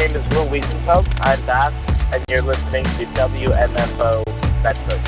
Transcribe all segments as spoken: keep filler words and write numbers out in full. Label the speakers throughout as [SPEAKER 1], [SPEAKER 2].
[SPEAKER 1] name is Will Wiesenfeld. I'm Bass, and you're listening to W M F O Bedford.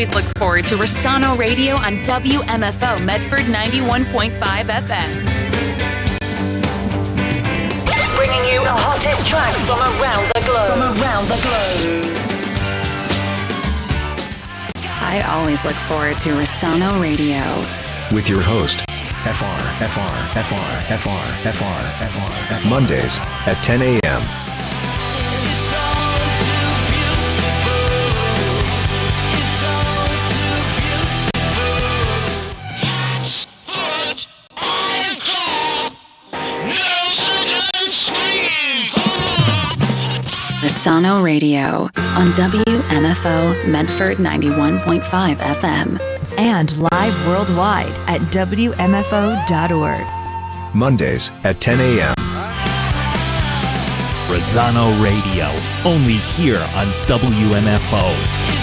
[SPEAKER 2] always look forward to Rossano Radio on W M F O Medford ninety-one point five F M.
[SPEAKER 3] Bringing you the hottest tracks from around the globe. From around the globe.
[SPEAKER 2] I always look forward to Rossano Radio.
[SPEAKER 4] With your host, F R, F R, F R, F R, F R, F R, F R. Mondays at ten a.m.
[SPEAKER 2] Rossano Radio on W M F O Medford ninety-one point five F M.
[SPEAKER 5] And live worldwide at W M F O dot org.
[SPEAKER 4] Mondays at ten a.m.
[SPEAKER 6] Rossano Radio, only here on W M F O.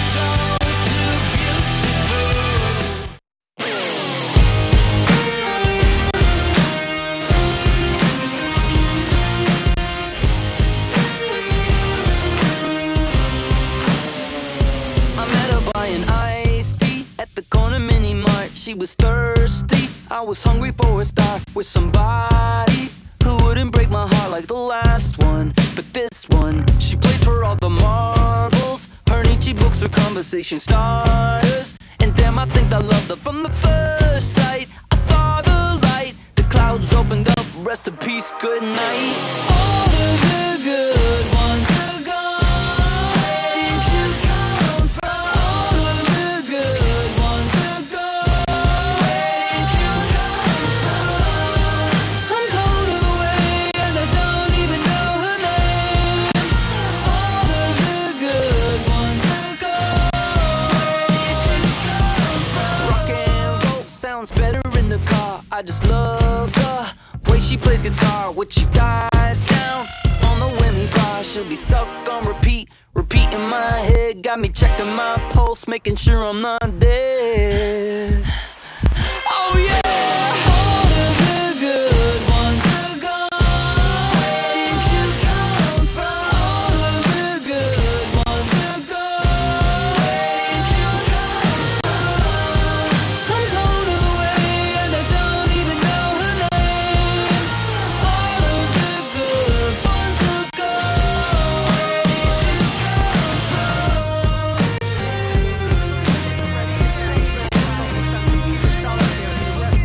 [SPEAKER 7] She was thirsty, I was hungry for a star with somebody who wouldn't break my heart like the last one. But this one, she plays for all the marbles. Her Nietzsche books are conversation starters. And damn, I think I loved her from the first sight. I saw the light, the clouds opened up, rest in peace, good night. All of the good ones are gone. Better in the car, I just love the way she plays guitar. When she dies down on the Wemmy bar, she'll be stuck on repeat, repeat in my head. Got me checking my pulse, making sure I'm not dead. Oh yeah. All of the good ones are gone. Where did you come from? All of the good ones are gone. Where did you come from? I'm blown away and I don't even know her name. All of the good ones are gone. Where did you come from?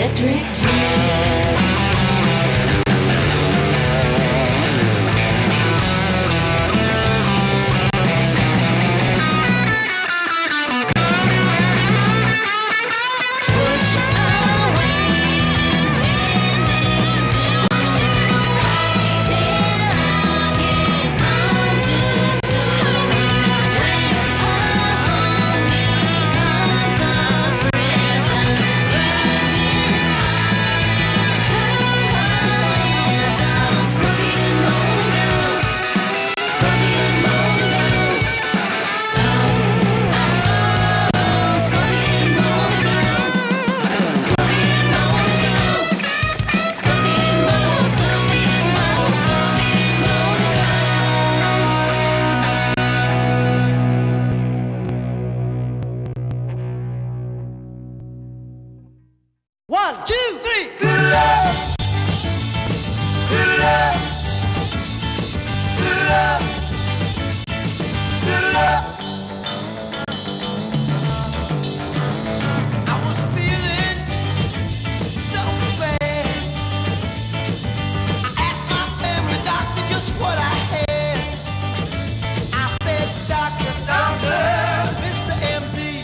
[SPEAKER 8] electric chair.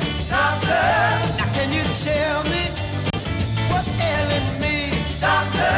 [SPEAKER 9] Doctor,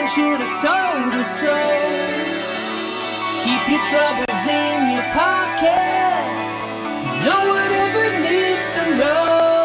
[SPEAKER 9] should have told us so. Keep your troubles in your pocket. No one ever needs to know.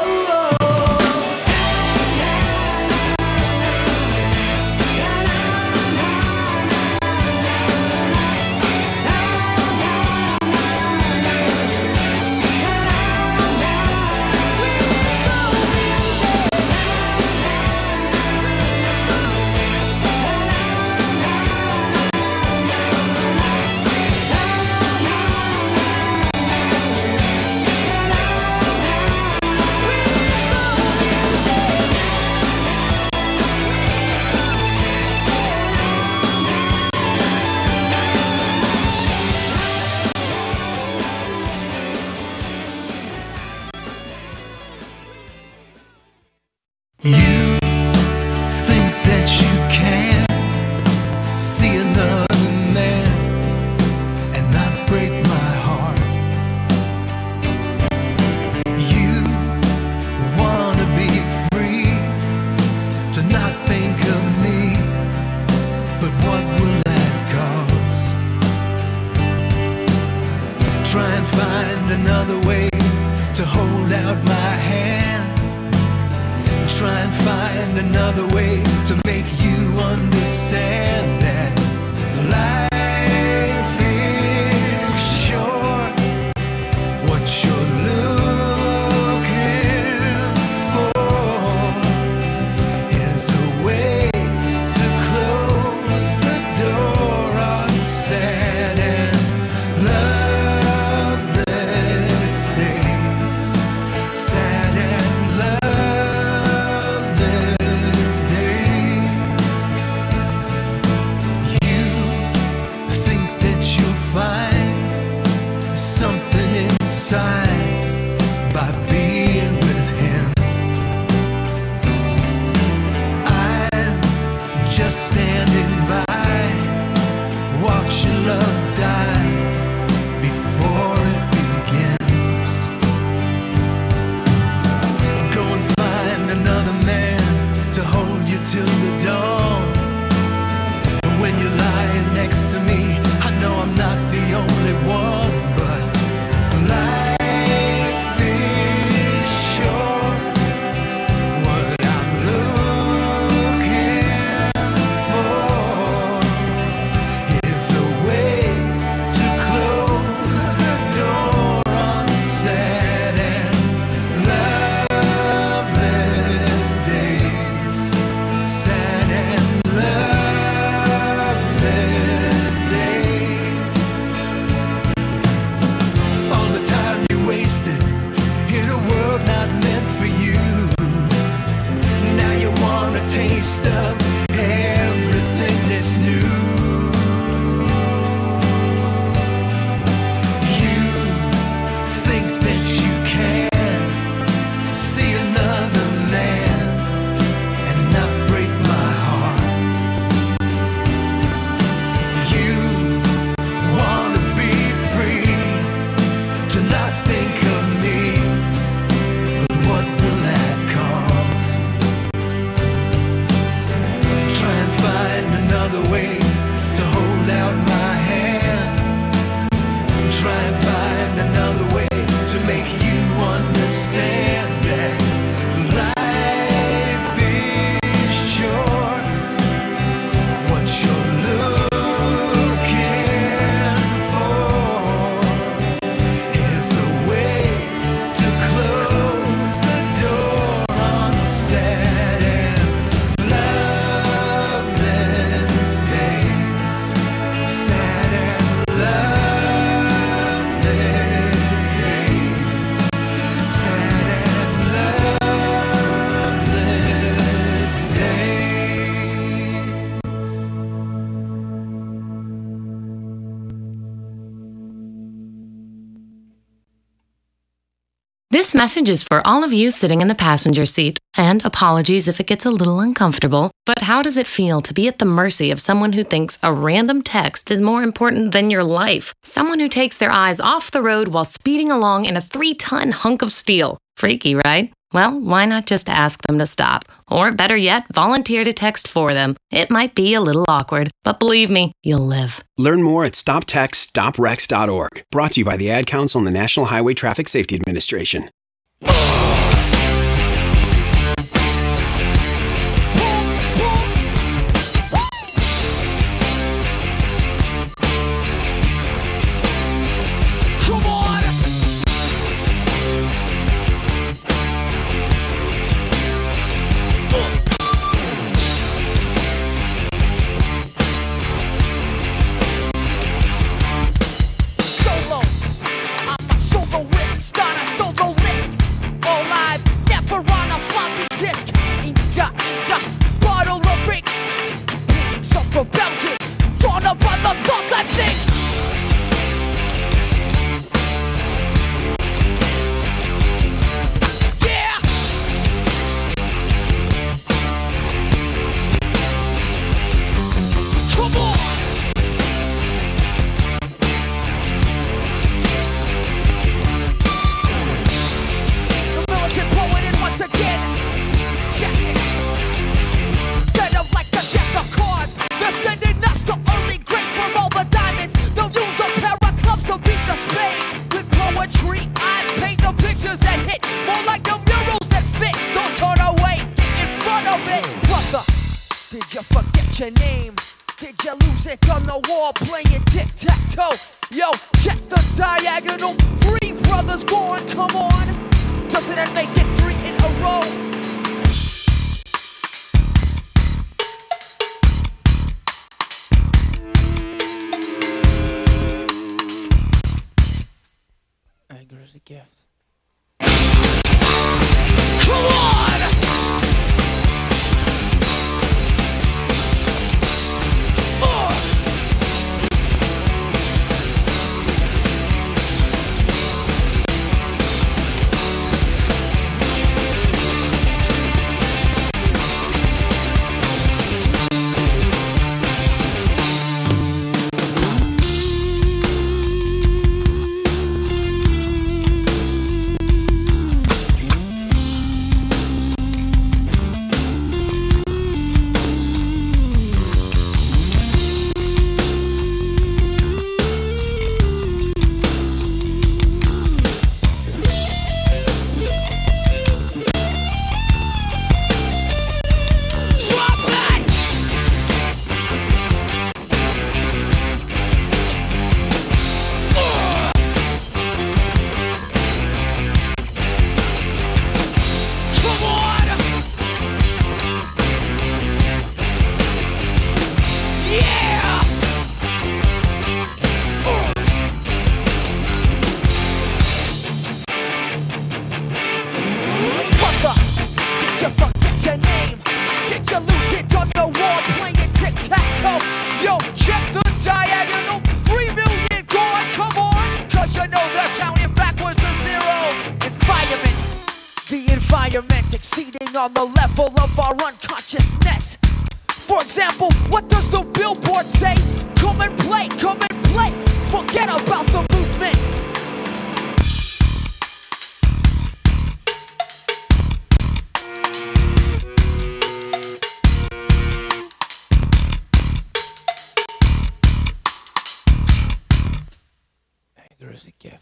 [SPEAKER 9] You think that you can see another man and not break my heart. You wanna be free to not think of me, but what will that cost? Try and find another way to hold out my hand. Try and find another way to make you understand that life is short. What you're looking for is a way to close the door on sad and loveless days. Sad and loveless days. You think that you'll find something inside by being with him. I'm just standing by, watching love die before it begins. Go and find another man to hold you till the dawn. And when you're lying next to me, I know I'm not the only one, but life is short. What I'm looking for is a way to close the door on sad and loveless days. Sad and loveless days. All the time you wasted in a world not meant for you. Now you want a taste of everything that's new. You think that you can see another man and not break my heart. You wanna be free to not think of me, but what will that cost? Try and find another way to hold out my hand. Try and find another way to make you understand that life is short. What you're looking for is a way to close the door on sad and loveless days. Sad and loveless days. Sad and loveless days.
[SPEAKER 10] This message is for all of you sitting in the passenger seat, and apologies if it gets a little uncomfortable, but how does it feel to be at the mercy of someone who thinks a random text is more important than your life? Someone who takes their eyes off the road while speeding along in a three-ton hunk of steel. Freaky, right? Well, why not just ask them to stop? Or better yet, volunteer to text for them. It might be a little awkward, but believe me, you'll live.
[SPEAKER 11] Learn more at stop text stop wrecks dot org. Brought to you by the Ad Council and the National Highway Traffic Safety Administration.
[SPEAKER 12] Rebellion, drawn up by the thoughts I think. Yeah. Come on. The militant poet in once again. Check it. Set up like the deck of cards. They're sending us to early grades for all the diamonds. They'll use a pair of clubs to beat the spades. With poetry, I paint the pictures that hit. More like the murals that fit. Don't turn away, get in front of it. Brother, did you forget your name? Did you lose it on the wall playing tic-tac-toe? Yo, check the diagonal. Three brothers gone, come on. Doesn't that make it three in a row? Anger is a gift. Come on! Uh. Exceeding on the level of our unconsciousness. For example, what does the billboard say? Come and play, come and play. Forget about the movement. Anger is a gift.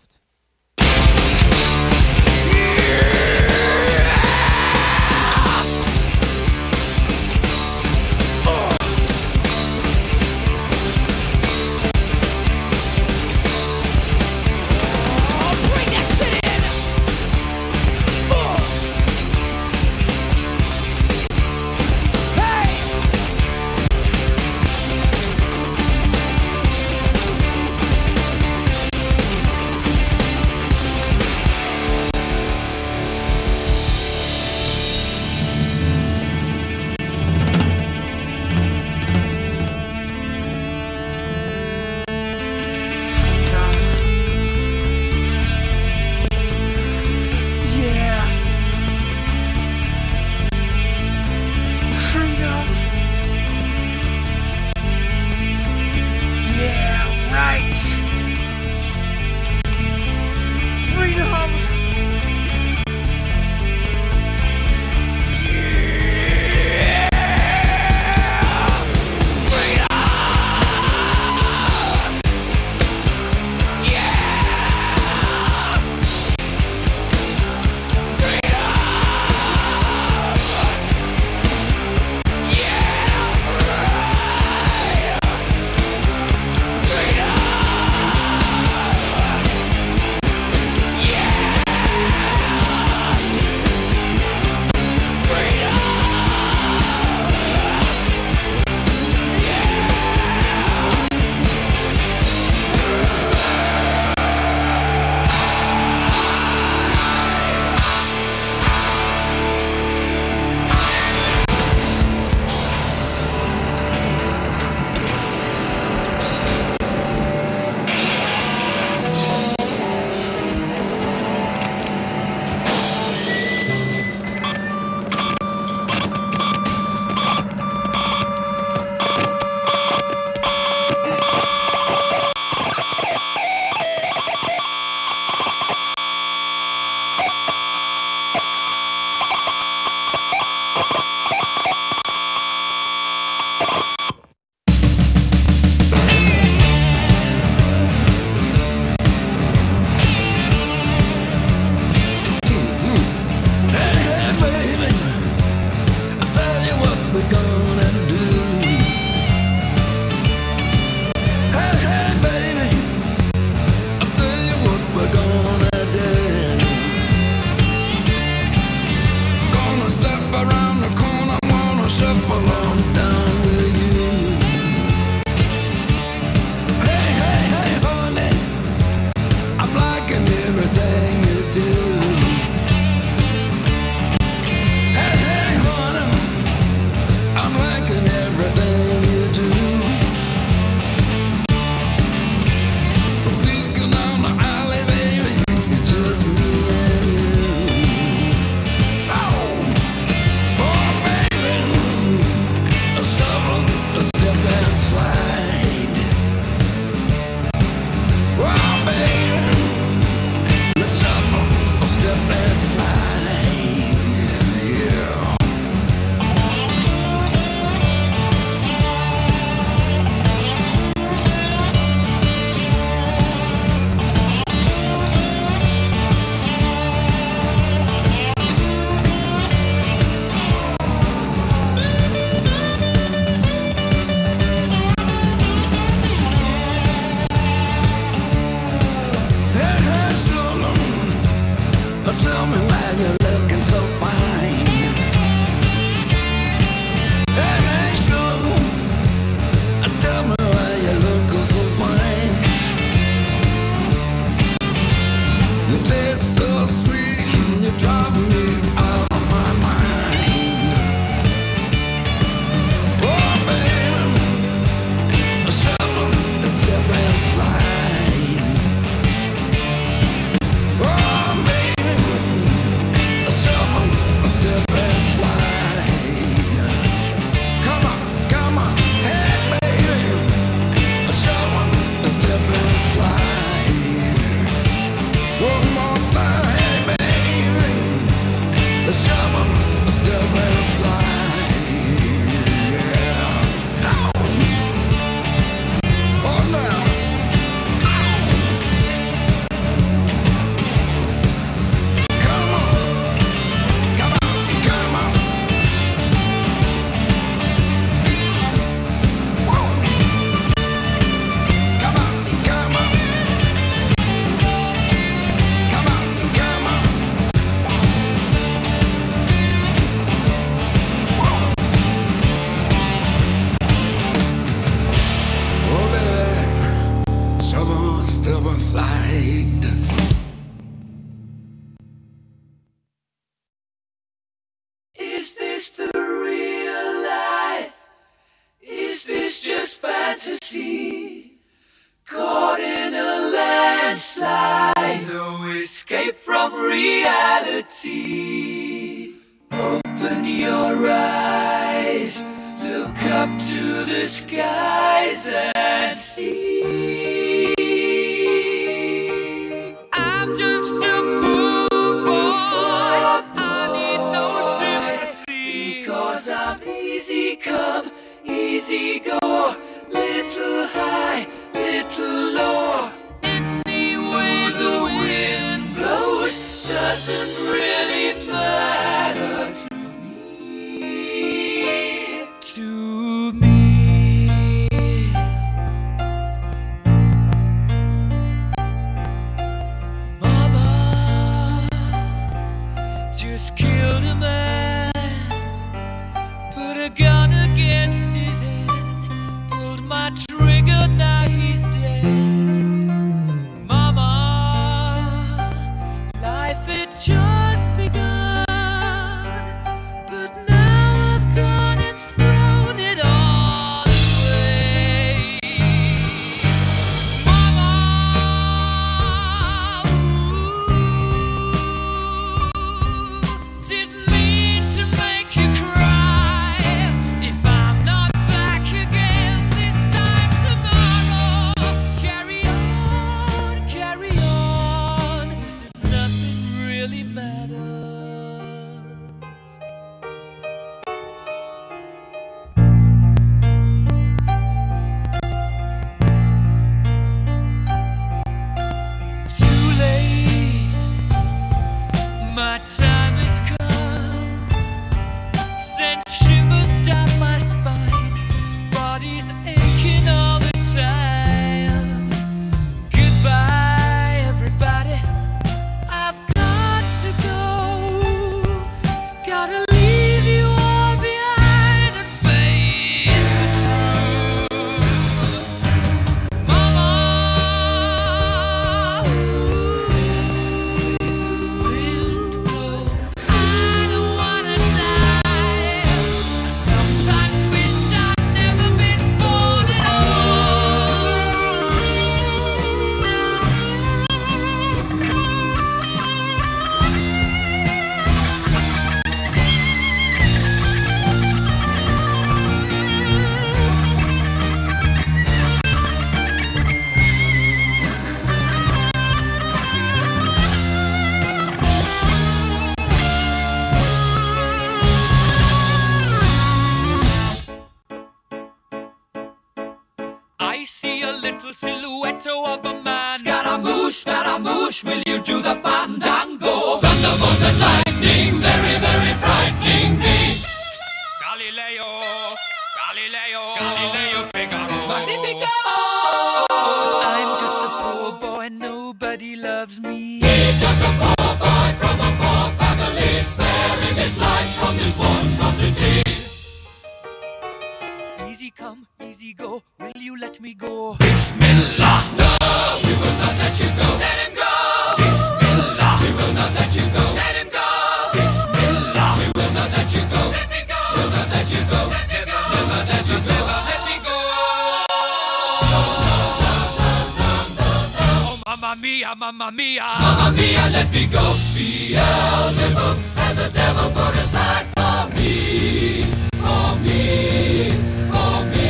[SPEAKER 9] reality. Open your eyes, look up to the skies and see. I'm just a poor boy, I need no sympathy, because I'm easy come, easy go, little high, little low. Any way the wind blows doesn't really matter to me, to me. Mama just killed a man, put a gun against his head, pulled my trigger, now he's dead. Mama, life had just begun, but now I've gone and thrown it all away. Mama, ooh, didn't mean to make you cry. If I'm not back again this time tomorrow, carry on, carry on, as if nothing really matters. Too late, my time has come, sent shivers down my spine, body's aching all the time. Goodbye, everybody, I've got to go, gotta leave you all behind and face the truth. Mama, ooh, I don't wanna die. I sometimes wish I'd never been born at I see a little silhouette of a man. Scaramouche, Scaramouche, will you do the fandango? Thunderbolt and lightning, very, very frightening me. Galileo, Galileo, Galileo Figaro. Magnifico! I'm just a poor boy, nobody loves me. He's just a poor boy from a poor family, sparing his life from this monstrosity. Easy come, easy go, will you let me go? Bismillah, no, we will not let you go. Let him go! Bismillah, we will not let you go. Let him go! Bismillah, we will not let you go. Let me go! We'll not let you go. Let me go! We'll not let you go. Let me go! Oh, mamma mia, mamma mia, mamma mia, let me go. Beelzebub has a devil put aside for me, for me, for me.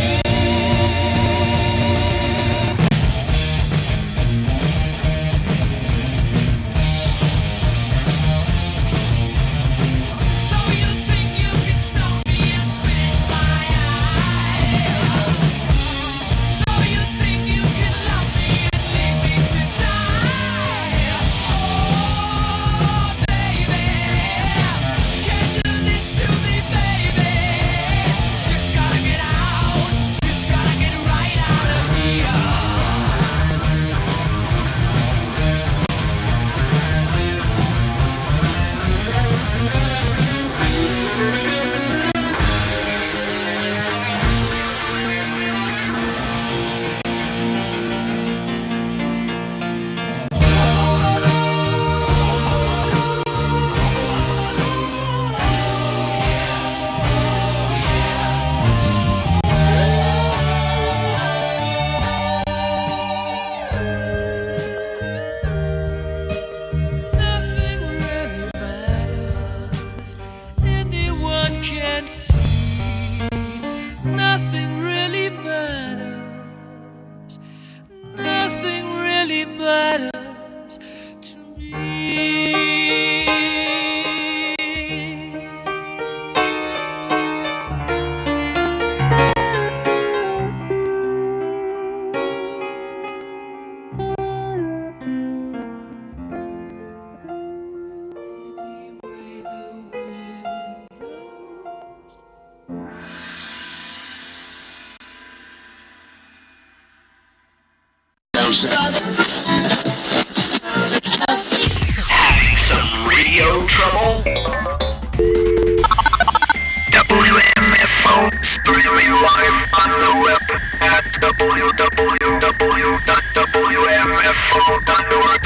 [SPEAKER 9] So you think you can stop me and spit my eye? So you think you can love me and leave me to die? Oh, baby.
[SPEAKER 13] Some radio trouble? W M F O streaming live on the web at w w w dot w m f o dot org.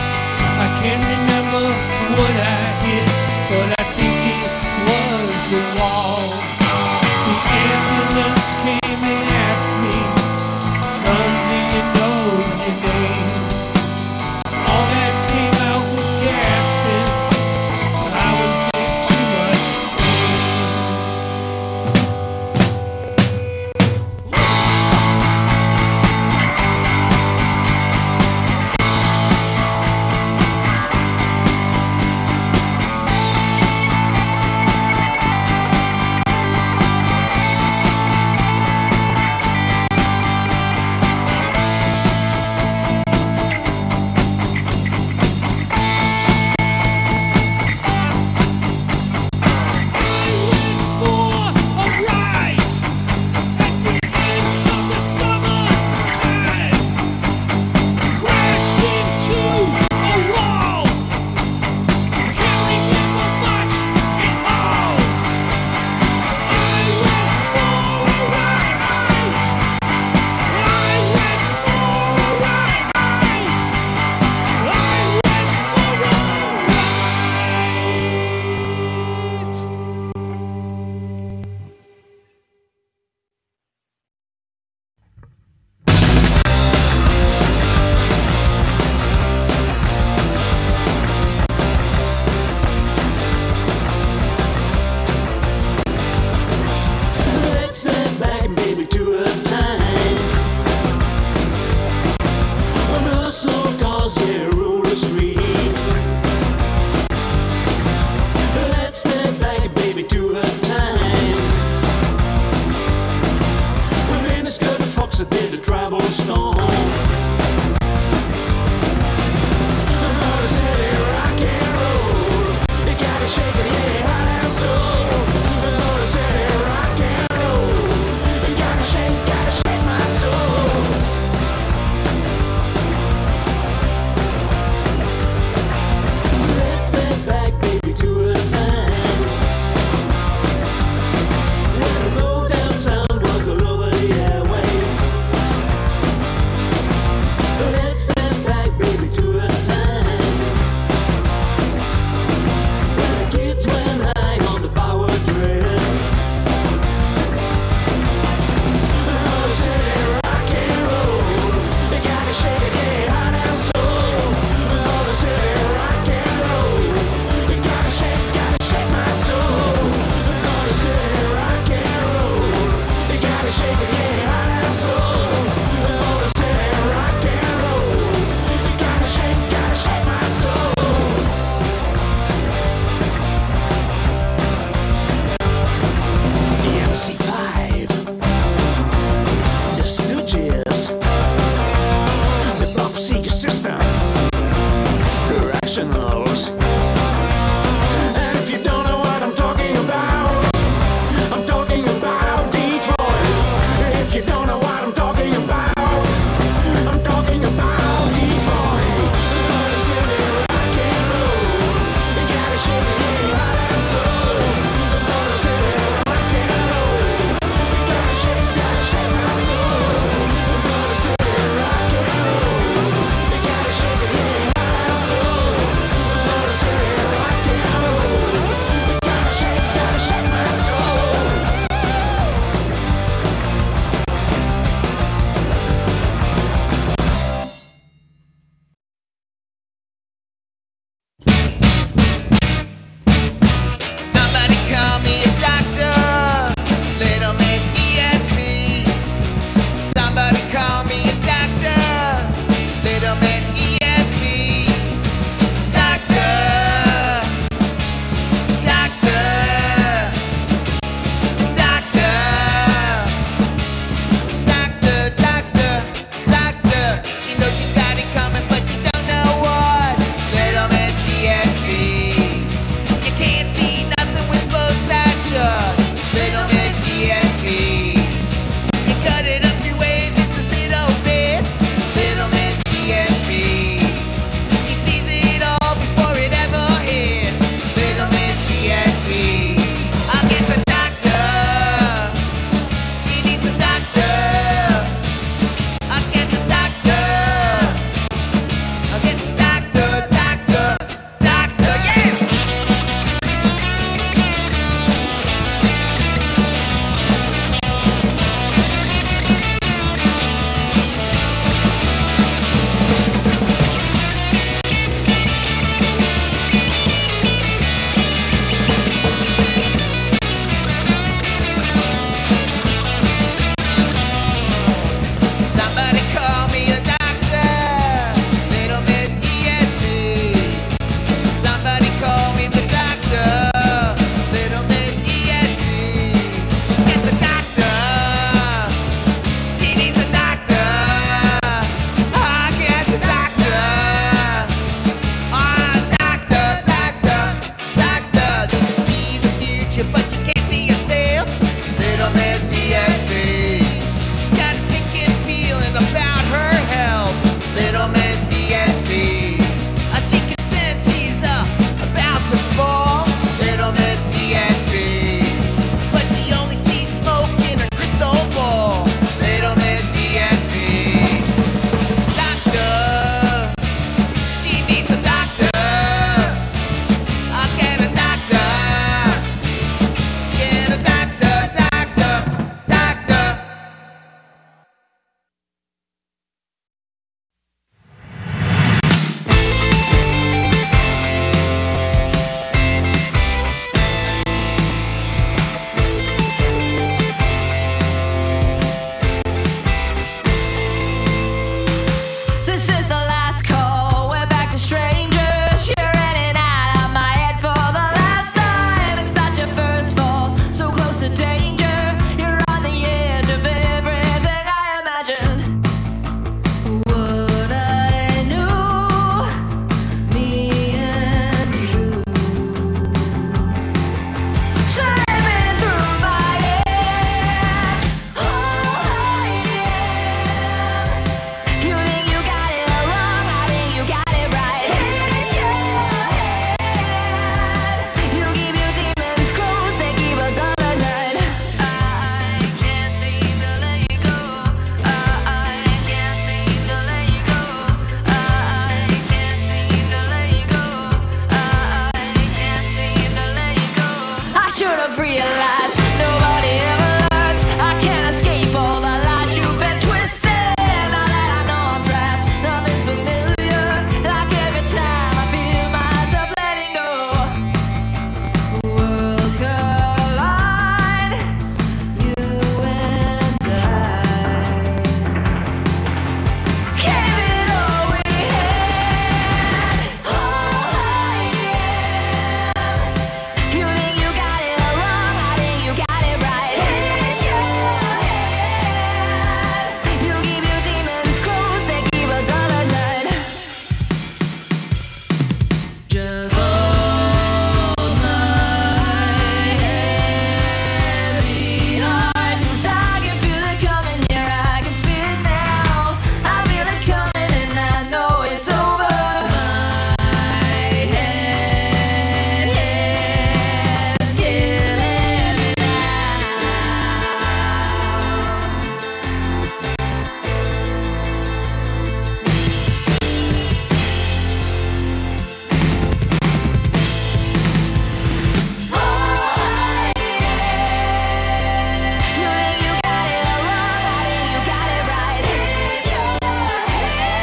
[SPEAKER 9] can't remember what I hit, but I think it was a
[SPEAKER 14] you know, you know.